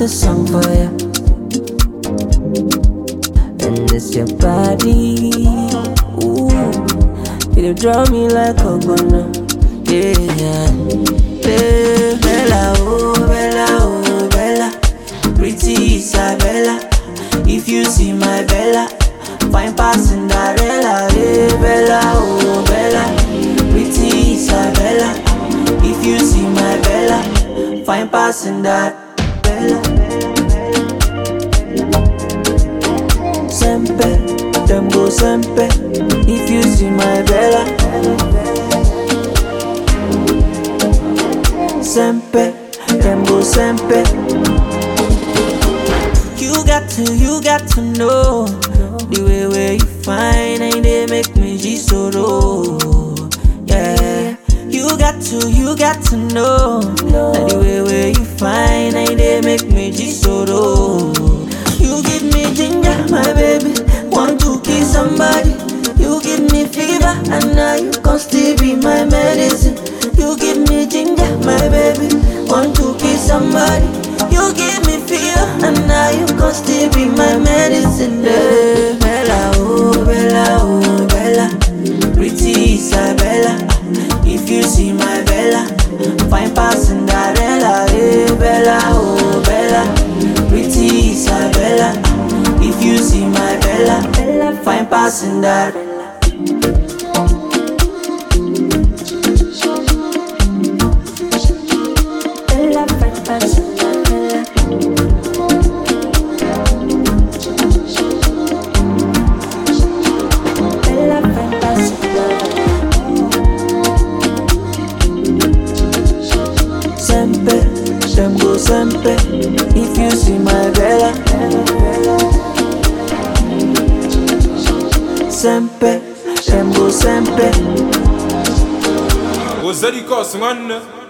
a song for you, and it's your body. Ooh, you draw me like a gunner. Yeah, yeah. Bella, oh, Bella, oh, Bella. Pretty Isabella. If you see my Bella, fine past Cinderella. Hey, Bella, oh, Bella. Pretty Isabella. If you see my Bella, fine past Cinderella. Sempe, them go sempe. If you see my Bella, sempe, them go sempe. You got to know the way where you find and they make me G-Soro. Yeah, you got to know that the way where you find and they make me G-Soro. You give me ginger, my baby, want to kiss somebody. You give me fever, and now you can still be my medicine. You give me ginger, my baby, want to kiss somebody. You give me fever, and now you can still be my medicine. Yeah. Bella, oh, Bella, oh, Bella. Pretty Isabella. If you see my Bella, fine past Cinderella. Hey, Bella, oh, Bella. Pretty Isabella. If you see my Bella, fine past Cinderella. Sempe, them go sempe. If you see my Bella, sempe, them go sempe. What's that you cost, man?